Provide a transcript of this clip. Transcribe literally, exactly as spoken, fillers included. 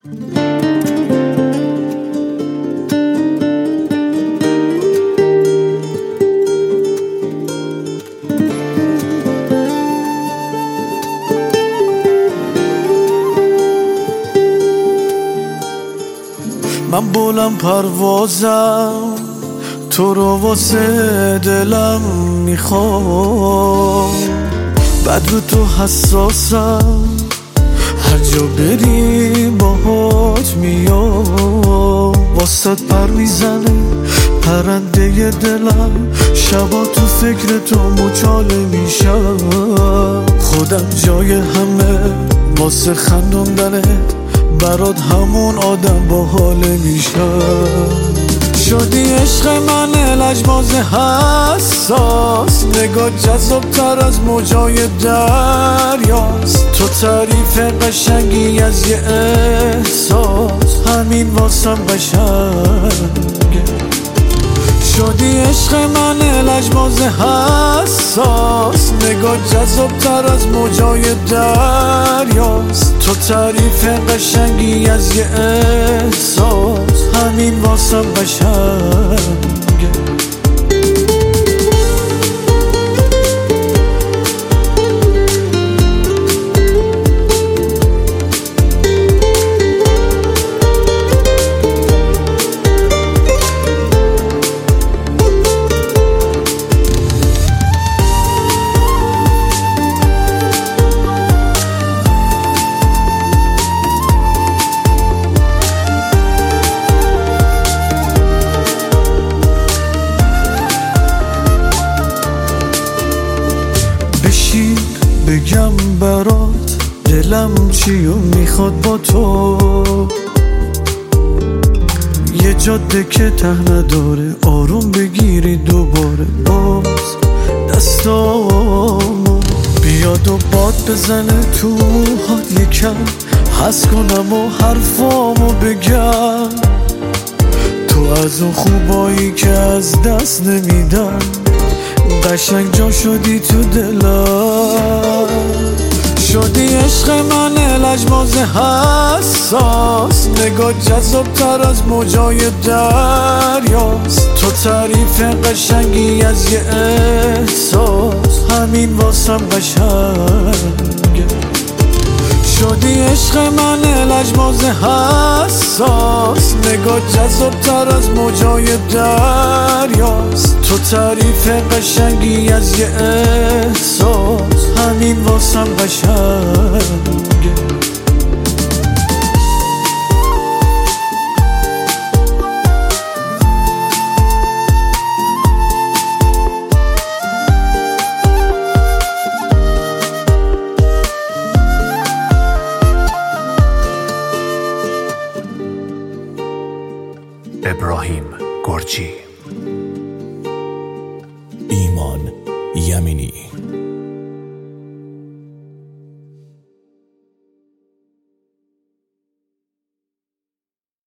من بلند پروازم، تو رو واسه دلم میخوام، بعد رو تو حساسم، هر جا بری باهات میام، واسط پر میزنه پرنده دلم، شبا تو فکر تو مچاله میشم، خودم جای همه واسه خندوندنت، برات همون آدم با حاله میشم. شدی عشق من لجباز حساس، نگاه جذاب تر از موجای دریاست، تو تعریف قشنگی از یه احساس، همین واسم قشنگه. شدی عشق من لجباز حساس، نگاه جذاب تر از موجای دریاست، تو تعریف قشنگی از یه احساس، همین واسم قشنگه. بگم برات دلم چیو میخواد با تو، یه جاده که ته نداره، آروم بگیری دوباره، باز دستامو بیاد و باد بزنه تو موهات یکم، حس کنم و حرفامو بگم، تو از اون خوبایی که از دست نمیدم، قشنگ جا شدی تو دلم. شدی عشق من لجباز حساس، نگاه جذاب تر از موجای دریاست، تو تعریف قشنگی از یه احساس، همین واسم قشنگه. شدی عشق من لجباز حساس، نگاه جذاب تر از موجای دریاست، تو تعریف قشنگی از یه احساس، همین واسم قشنگه. ابراهیم گرجی، ایمان یمینی.